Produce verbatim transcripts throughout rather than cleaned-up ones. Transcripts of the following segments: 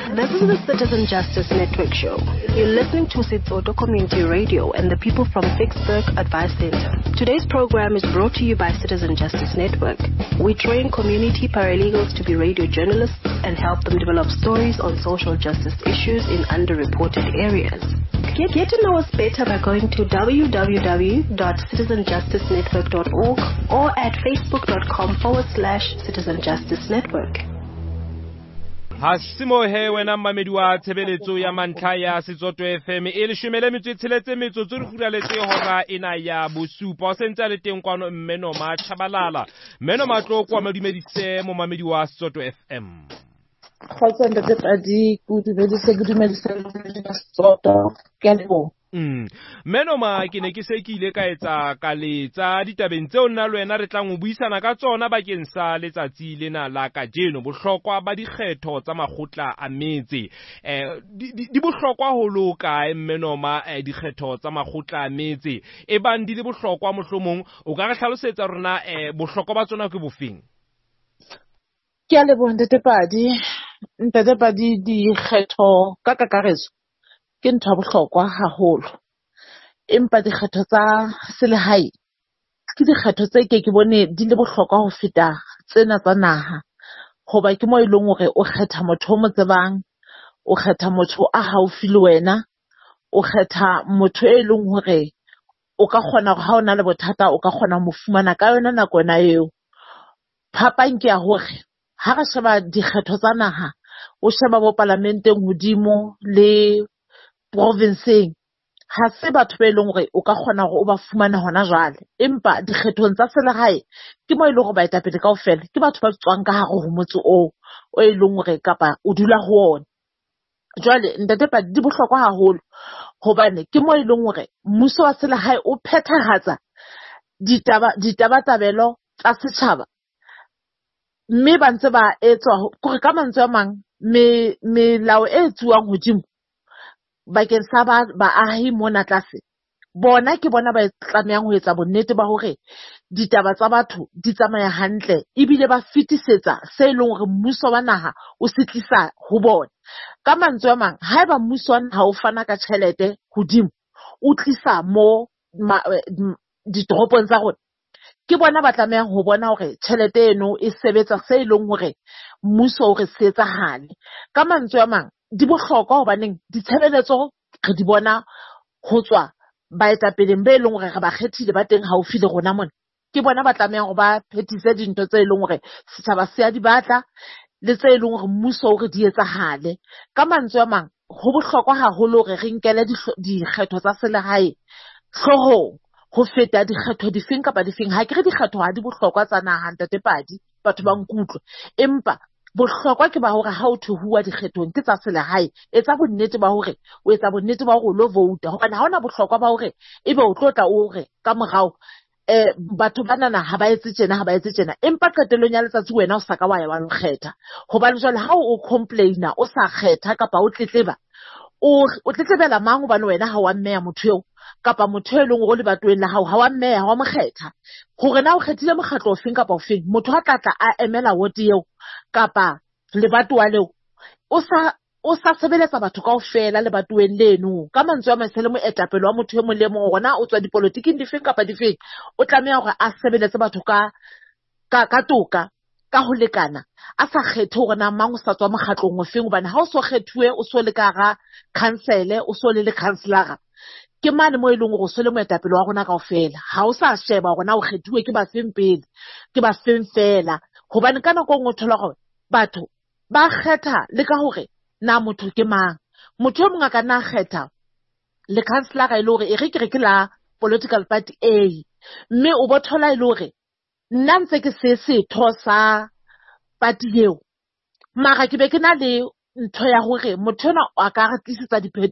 This is the Citizen Justice Network show. You're listening to Sitsoto Community Radio and the people from Vicksburg Advice Center. Today's program is brought to you by Citizen Justice Network. We train community paralegals to be radio journalists and help them develop stories on social justice issues in underreported areas. Get, get to know us better by going to w w w dot citizen justice network dot org or at facebook.com forward slash Citizen Justice Network. Hasimo he wena mmamedi wa tshebeletso ya mantlha ya Setsotho F M e le shumele metso tsheletse metso tse re guraletse hora ena ya bosupa o sentse le teng kwano mmeno ma Chabalala mmeno matlo kwa madumedise mo mamedi wa Setsotho F M. Khatsanda ke tadi ku dumedise ku dumedise Setsotho ke lebo. Mm. Menoma ke ne ke se ke ile ka etsa ka letsa ditabeng tseo nna le wena re tlang o buisana ka tsona bakeng sa letsatsi lena la ka jeno bohlokwa ba dikgetho tsa makgotla a metse eh di, di, di bohlokwa ho loka Menoma eh, dikgetho tsa makgotla a metse e bang di le bohlokwa mohlomong o ka re hlalosetsa rona eh bohlokwa ba tsona ke bofeng? Ke a lebo ntate padi ntate padi dikgetho ka kakaretso ke ntho bohlokwa haholo empa dikgetho tsa selehae ke dikgetho tse ke ke bone di le bohlokwa ho feta tsena tsa naha hoba ke mo ileng hore o kgetha motho o mo tsebang o kgetha motho a haufi le wena o kgetha motho e leng hore o ka kgona ho ha ona le bothata o ka kgona mo fumana ka yona nako na eo phapang ke ya hore ha re sheba dikgetho tsa naha o sheba bo parlamenteng hodimo le provinceng ha se batho ba ileng hore o ka kgona hore o ba fumana hona jwale empa dikgethong tsa selehae ke mo ile hore ba etapele kaofela ke batho ba tswang ka hare ho motse o o ileng hore kapa o dula ho ona jwale ntate pa di bohlokwa haholo hobane ke mo ileng hore mmuso wa selehae o phethahatsa ditaba ditabatabelo tsa setjhaba mme ba ntse ba etswa gore ka mantswe a mang me melao e tsuwang hodimo bakeng sa ba baahi mona tlase bona ke bona ba tlamehang ho etsa bonnete ba hore ditaba tsa batho di tsamaya hantle ebile ba fitisetsa se leng hore mmuso wa naha o se tlisa ho bona ka mantswe a mang ha eba mmuso wa naha o fana ka tjhelete hodimo o tlisa mo ditoropong tsa rona ke bona ba tlamehang ho bona hore tjhelete eno e sebetsa se leng hore mmuso o re se etsahale ka mantswe a mang di bohlokwa hobaneng ditshebeletso re di bona ho tswa baetapeleng be leng hore re ba kgethile ba teng haufi le rona mona ke bona ba tlamehang ho ba phethise dintho tse leng hore setjhaba se a di batla le tse leng hore mmuso o re di etsahale ka mantswe a mang ho bohlokwa haholo hore re nkele dikgetho tsa selehae hlohong ho feta dikgetho difeng kapa difeng ha ke re dikgetho ha di bohlokwa tsa naha ntate padi batho ba nkutlwe empa bohlokwa ke ba hore ha o thuhuwa dikgethong ke tsa selehae etsa bonnete ba hore o etsa bonnete ba hore o lo vouta hobane ha ona bohlokwa ba hore ebe o tlotla o re ka morao eh batho ba nana ha ba etse tjena ha ba etse tjena empa qetelong ya letsatsi wena o saka wa ya wa kgetha hobane jwale ha o complaina o sa kgetha kapa o tletleba o o tletlebela mang hobane wena ha wa mmeya motho eo kapa motho e leng o le batweng la hao ha wa mmeya ha wa mokgetha hore na o kgethile mokgatlo ofeng kapa ofeng motho ha tlatla a emela woti eo kapa lebatowa leo o sa o sa sebeletsa batho kaofela lebatuweng leno ka mantswe a masele mo etapelo wa motho e mo le mo rona o tswa dipolitiking difeng kapa difeng o tlameha hore a sebeletse batho ka ka ka toka ka ho lekana a sa kgethe hore na mang o sa tswa mokgatlong ofeng hobane ha o so kgethuwe o so le ka ga council o so le le councilor ke mane mo ileng go so le moetapelo wa rona kaofela ha o sa sheba rona o kgethuwe ke ba feng pele ke ba feng fela hobane kana go ngo thola gore batho ba kgetha le ka hore na motho ke mang motho o mongaka na kgetha le councilor ga ile hore e re ke re ke la political party A mme o bothola ile hore nna ntse ke se se thosa party eo mara ke be ke na le ntho ya hore motho ona a ka re tlisetsa diphetho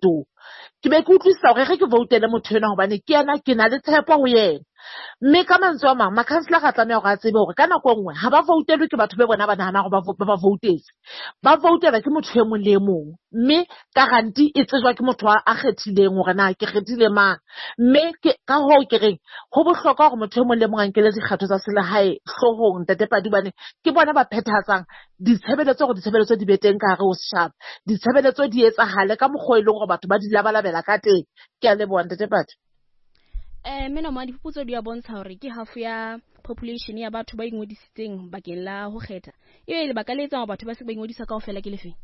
ke be ke utlwisisa hore re ke voutele motho ena hobane ke yena ke na le tshepo ho yena. Mme ka mantswe a mang makhansela ga tlameha hore a tsebe hore ka nako nngwe ha ba voutelwe ke batho ba bona ba nahana hore ba ba voutetse. Ba voutela ke motho e mong le e mong. Mme garanti e tsejwa ke motho a kgethileng hore na ke kgethile mang. Mme ke ka ho ke reng ho bohlokwa hore motho e mong le mong a nkele dikgatho tsa selehae hlohong Ntate Padi bane ke bona ba phethahatsang ditshebeletso hore ditshebeletso di be teng ka hare ho setjhaba. Ditshebeletso di etsahale ka mokgwa e leng hore batho ba di labalabela ka teng. Ke a leboha Ntate Padi. Eh Menoma dipotso di a bontsha hore ke half ya population ya batho ba ingodisitseng bakeng la ho kgetha. Ebe le baka le etsang hore batho ba se ba ingodisa kaofela ke lefe?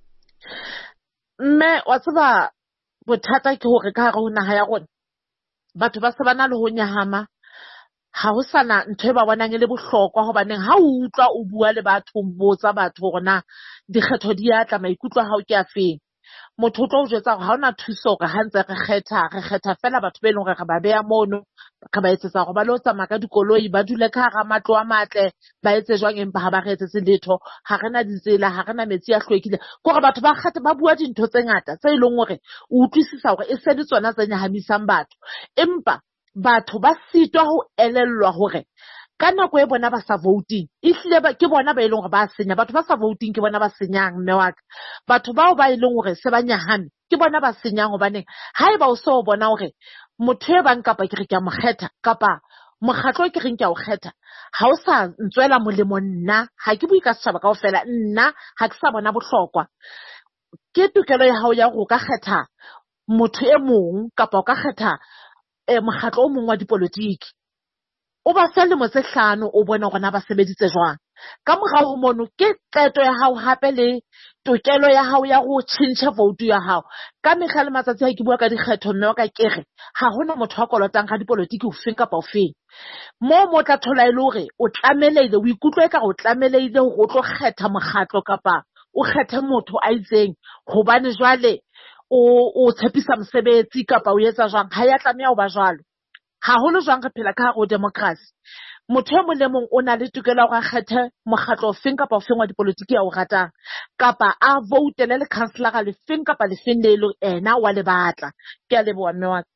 Mme wa tseba bothata ke hore ka hare ho naha ya rona batho ba se ba na le ho nyahama. Ha ho sana ntho e ba bonang e le bohlokwa hobaneng ha o utlwa o bua le batho botsa batho hore na dikgetho di a tla maikutlo a hao ke afeng. Motho o tlo o jwetsa hore ha hona thuso hore ha ntse re kgetha re kgetha fela batho ba e leng hore re ba beha mono re ba etsetsa hore ba lo tsamaya ka dikoloi ba dule ka hara matlo a matle ba etse jwang empa ha ba re etsetse letho ha rena ditsela ha rena metsi a hlwekile ke hore batho ba kgetha ba bua dintho tse ngata tse e leng hore o utlwisisa hore e se di tsona tse nyahamisang batho empa batho ba sitwa ho elellwa hore ka nako e bona ba sa voting e hlile ba ke bona ba e leng hore ba senya batho ba sa voting ke bona ba senyang mme wa ka batho bao ba e leng hore se ba nyahame ke bona ba senyang hobane ha eba o so bona hore motho e bang kapa ke re ke a mo kgetha kapa mokgatlo ke reng ke a o kgetha ha o sa ntswela molemo nna ha ke bui ka setjhaba kaofela nna ha ke sa bona bohlokwa ke tokelo ya hao ya go ka kgetha motho e mong kapa o ka kgetha eh mokgatlo o mong wa dipolotiki o ba selemo tse hlano o bona hore na ba sebeditse jwang ka morao ho mono ke qeto ya hao hape le tokelo ya hao ya go change vote ya hao ka mekgwa le matsatsi ha ke bua ka dikgetho mme wa ka kere ha hona motho a kolotang ga dipolotiki o feng kapa o feng mo mo tla thola ile hore o tlameleile o ikutlwe ka go tlameleile hore o tlo kgetha mokgatlo kapa o kgethe motho a itseng hobane jwale o o tshepisa mosebetsi kapa o etsa jwang ha ya tlameha ho ba jwalo haholo jwang re phela ka hare ho democracy motho e mong le mong o na le tokelo ya go kgetha mokgatlo ofeng kapa ofeng wa dipolotiki ya o ratang kapa a voutele le councillor le feng kapa le feng le le ena wa le batla ke a leboha mme wa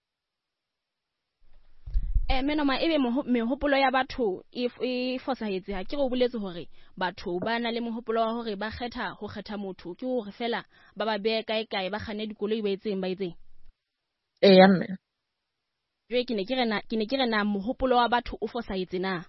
eh Menoma ebe mehopolo ya batho e fosahetse ha ke re o boletse hore batho ba na le mohopolo wa hore ba kgetha ho kgetha motho ke hore fela ba ba be kae kae ba khane dikoloi ba etseng ba etseng eh ya mme jwe ke ne ke rena ke ne ke rena mohopolo wa batho o fosahetse na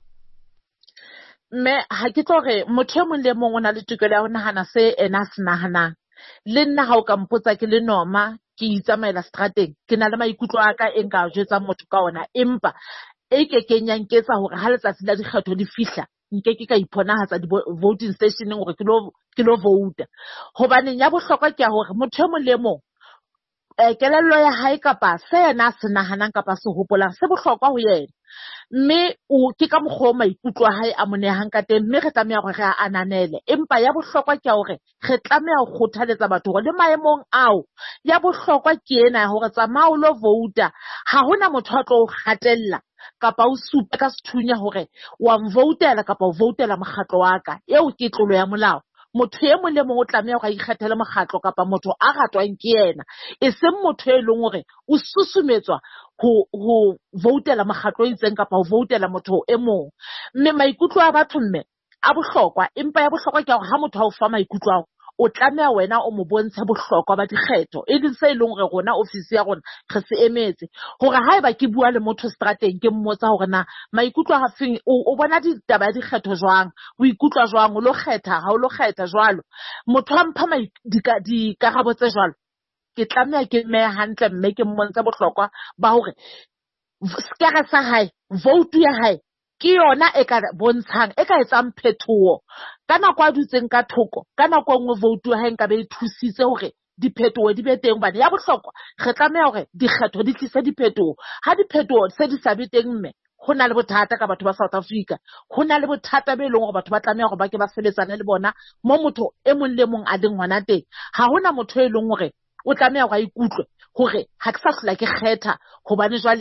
mme ha ke tlo re motho e mong le mong o na le tokelo ya ho nahana se ena se nahanang le nna ha o ka mpotsa ke le Noma ke itsamaela strateng ke na le maikutlo a ka e nka jwetsa motho ka ona empa e ke kenyang ke etsa hore ha letsatsi la dikgetho di fihla nke ke ka iponahatsa di voting stationeng hore ke lo ke lo vote hobane ya bohlokwa ke ya hore motho e mong le mong eh kelello ya hae kapa se yena se nahanang kapa se hopolang se bohlokwa ho yena mme o ke ka mokgwa maikutlo a hae a monehang ka teng mme re tlameha hore re a ananele empa ya bohlokwa ke hore re tlameha ho kgothaletsa batho hore le maemong ao ya bohlokwa ke ena hore tsamaya o lo vouta ha hona motho a tlo kgatella kapa o supe ka sethunya hore wa mvoutela kapa o voutela mokgatlo wa ka eo ke tlolo ya molao motho e mong le mong o tlameha go ikgethela mokgatlo kapa motho a ratwang ke yena e seng motho e leng hore o susumetswa ho ho voutela mokgatlo itseng kapa ho voutela motho e mong mme maikutlo a batho mme a bohlokwa empa ya bohlokwa ke hore ha motho a o fa maikutlo ao o tlameha wena o mo bontshe bohlokwa ba dikgetho e leng se e leng hore rona ofisi ya rona re se emetse hore haeba ke bua le motho strateng ke mmotsa hore na maikutlo a feng o bona ditaba ya dikgetho jwang o ikutlwa jwang o lo kgetha ha o lo kgetha jwalo motho a mpha dikarabo tse jwalo ke tlameha ke mme hantle mme ke mmontsha bohlokwa ba hore skere sa hae vote ya hae ke yona e ka bontshang e ka etsang phethoho ka nako a dutseng ka thoko ka nako nngwe vote ya hae nka be e thusitse hore diphetoho di be teng bana ya bohlokwa re tlameha hore dikgetho di tlise diphetoho ha diphetoho se di sa be teng mme ho na le bothata ka batho ba South Africa ho na le bothata be leng hore batho ba tlameha hore ba ke ba sebetsane le bona mo motho e mong le mong a leng hona teng ha hona motho e leng hore o tlameha hore a ikutlwe hore ha ke sa hlola ke kgetha hobane jwale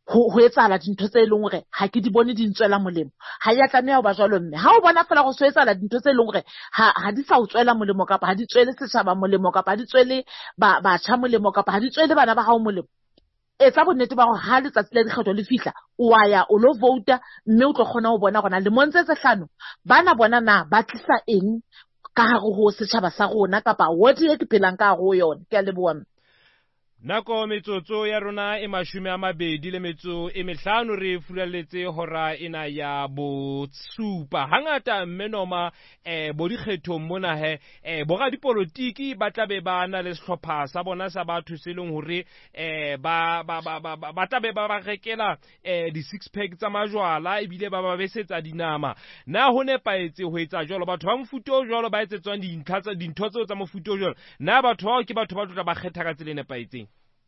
ho ho etsahala dintho tse leng hore ha ke di bone di ntswela molemo ha ya tlameha ho ba jwalo mme ha o bona fela go so etsahala dintho tse leng hore ha ha di sa o tswela molemo kapa ha di tswele setjhaba molemo kapa ha di tswele ba batjha molemo kapa ha di tswele bana ba hao molemo etsa bonnete ba gore ha letsatsi la dikgetho le fihla o a ya o lo vouta mme o tlo kgona ho bona gona le montse tse hlano bana bona na ba tlisa eng ka hare ho setjhaba sa rona kapa ward e ke phelang ka hare ho yona ke a leboha. Nako metsotso ya rona e mashome a mabedi le metso e mehlano re fulalletse hora ena ya bosupa hangata mmenoma eh bo dikgetho mona he eh bora dipolitiki ba tlabe ba na le sehlopha sa bona sa batho se leng hore eh ba ba ba ba tlabe ba ba rekela eh di six pack tsa majwala ebile ba ba besetsa dinama na ho nepaetse ho etsa jwalo batho ba mofuto jwalo ba etsetswang dintlha tsa dintho tseo tsa mofuto jwalo na batho bao ke batho ba tla ba kgetha ka tsela nepaetseng.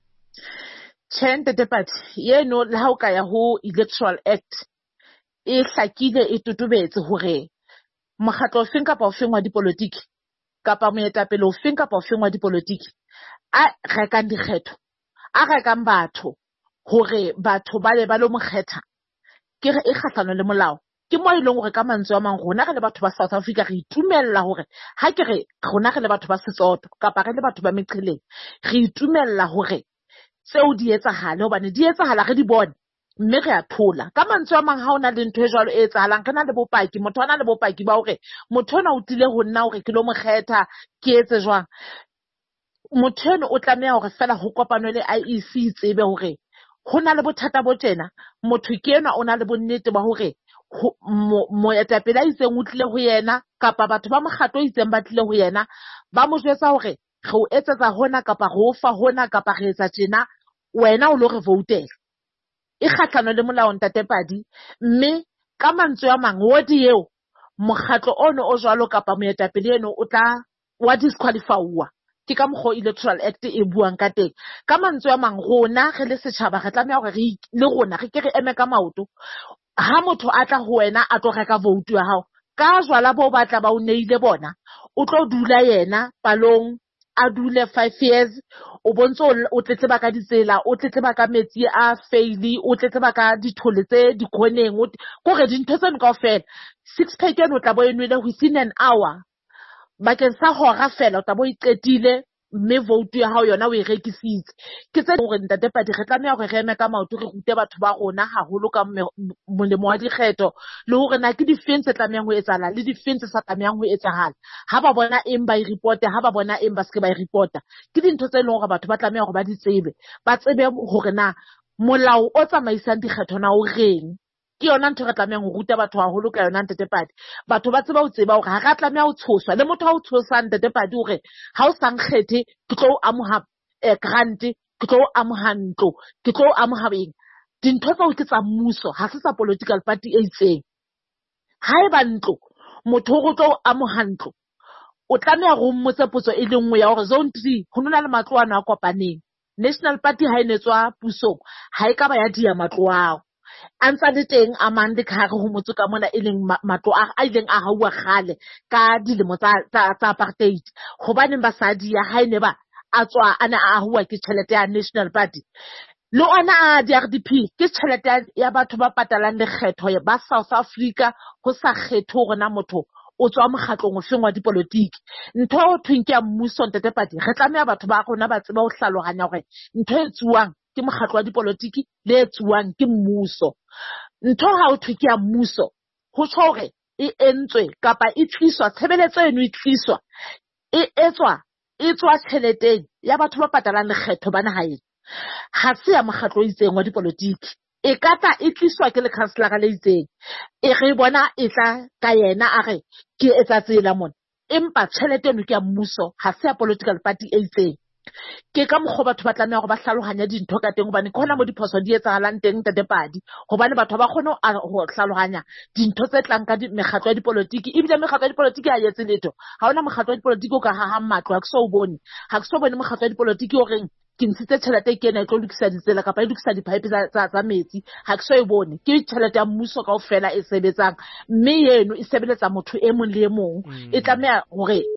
Tjente tepati yeno le ha o ka ya ho Electoral Act e hlakile e tutubetse hore mokgatlo ofeng kapa ofeng wa dipolitiki kapa moetapele ofeng kapa ofeng wa dipolitiki a rekang dikgetho a rekang batho hore batho ba le ba lo mokgetha ke re e kgahlano le molao ke mo ile hore ka mantswe a mang rona re le batho ba South Africa re itumella hore ha ke re rona re le batho ba Sesotho kapa re le batho ba Meqheleng re itumella hore tseo di etsagala hobane di etsagala re di bone mme re a thola ka mantswe a mang ha ona le ntho e jwalo e etsahalang re na le bopaki motho ana le bopaki ba hore motho ona o tile ho nna hore ke lo mokgetha ke etse jwang motho eno o tlameha hore fela ho kopanwe le I E C tsebe hore ho na le bothata bo tjena motho ke ena o na le bonnete ba hore moetapele a itseng o tlile ho yena kapa batho ba mokgatlo o itseng ba tlile ho yena ba mo jwetsa hore re o etsetsa hona kapa re o fa hona kapa re etsa tjena wena o lo re voutela e kgahlano le molao ntatepadi mme ka mantswe a mang wodi eo mokgatlo ono o jwalo kapa moetapele eno o tla wa disqualifywa ke ka mokgo Electoral Act e buang ka teng ka mantswe a mang rona re le setjhaba re tlameha hore re le rona re ke re eme ka maoto ha motho a tla ho wena a tlo reka vote ya hao ka jwala bo batla ba o neile bona o tlo dula yena palong a dule five years o bontso o tletleba ka ditsela o tletleba ka metsi a faili o tletleba ka dithole tse dikhoneng o gore dintho tseno kaofela six pack eno tla bo enwele within an hour bakeng sa hora fela o tla bo iqetile mme vote ya hao yona o e rekisitse ke tse hore ntatepadi re tlameha hore re eme ka maoto re rute batho ba rona haholo ka molemo wa dikgetho le hore na ke difeng tse tlamehang ho etsahala le difeng tse sa tlamehang ho etsahala ha ba bona eng ba e report ha ba bona eng ba se ke ba e reporta ke dintho tse leng hore batho ba tlameha hore ba di tsebe ba tsebe hore na molao o tsamaisang dikgetho na o reng ke yona ntho re tlamehang ho ruta batho haholo ka yona ntatepadi batho ba tseba ho tseba hore ha ra tlameha ho tshoswa le motho ha o tshosa ntatepadi hore ha o sang kgethe ke tlo amoha grant ke tlo amoha ntlo ke tlo amoha beng dintho tseo ke tsa mmuso ha se sa political party e itseng ha eba ntlo motho o tlo amoha ntlo o tlameha go mmotse potso e le nngwe ya hore zone three ho nona le matlo ana a kopaneng National Party ha inetswa pusong ha e ka ba ya dia matlo ao antsa le teng a mang le khare ho motse ka mona e leng matlo a ileng a haua khale ka dilemo tsa tsa apartheid hobane basadi ya ha ine ba a tswa ana a haua ke tšhelete ya National Party le ona a di R D P ke tšhelete ya batho ba patalang lekgetho ba South Africa ho sa kgetho hore na motho o tswa mokgatlong o feng wa dipolitiki ntho o thweng ke ya mmuso ntatepadi re tlameha batho ba rona ba tseba ho hlalohanya hore ntho e tsuwang ke mokgatlo wa dipolitiki le e tsuwang ke mmuso ntho ha o thwe ke ya mmuso ho tsho hore e entswe kapa e tliswa tshebeletso eno e tliswa e etswa e tswa tšheleteng ya batho ba patalang lekgetho bana ha ena ha se ya mokgatlo o itseng wa dipolitiki e kata e tliswa ke le councilor le itseng e re bona e tla ka yena a re ke etsa tsela mona empa tšhelete eno ke ya mmuso ha se ya political party e itseng ke ka mokgo batho ba tlameha hore ba hlalohanya dintho ka teng hobane khona mo diphoso di etsahalang teng ntatepadi hobane batho ba kgone ho hlalohanya dintho tse tlang ka mekgatlo ya dipolitiki ebile mekgatlo ya dipolitiki ha etse letho ha ona mokgatlo wa dipolitiki o ka ha matlo ha ke so o bone ha ke so bone mokgatlo wa dipolitiki o reng ke ntshitse tšhelete ke ena e tlo lokisa ditsela kapa e lokisa dipipe tsa metsi ha ke so e bone ke tšhelete ya mmuso kaofela e sebetsang mme eno e sebeletsa motho e mong le e mong e tlameha hore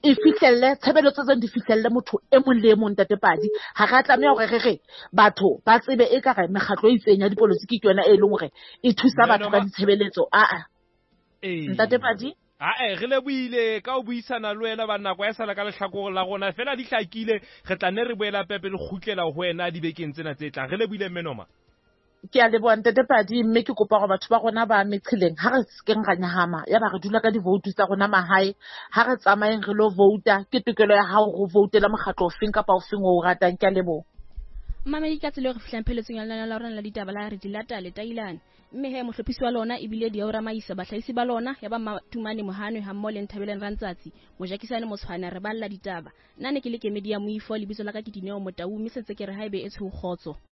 e fihlelle tshebeletso tse di fihlelle motho e mong le e mong Ntatepadi. Ha ra tlameha hore re re batho ba tsebe e ka re mekgatlo e itseng ya dipolotiki ke yona e leng hore e thusa batho ka ditshebeletso. A a Ntatepadi Ae re leboile ka o buisana le wena ba nako ya sala ka lehlakore la rona fela di hlakile re tla ne re boela pepe le khutlela ho wena di bekeng tsena tse tlang. Re leboile Menoma. Ke a leboha Ntatepadi, mme ke kopa gore batho ba rona ba Mechileng ha re sekeng ra nyahama ya ba re dula ka di vote tsa rona mahae, ha re tsamayeng re lo vouta. Ke tokelo ya hao go voutela mokgatlo ofeng kapa ofeng o ratang. Ke a leboha Mamedi ka tsela re fihlang pheletsong ya lona la rona la ditaba la re dilata le tailane. Mme he mohlophisi wa lona e bile Diaora Maisa, bahlahisi ba lona ya ba Matumane Mohanwe ha mmo le Nthabeleng Rantsatsi, Mojakisane Motshwana re balla ditaba. Nna ne ke le Kemedi ya Moifo, lebitso la ka ke Dineo Motau, mme setse ke re haebe e tsho kgotso.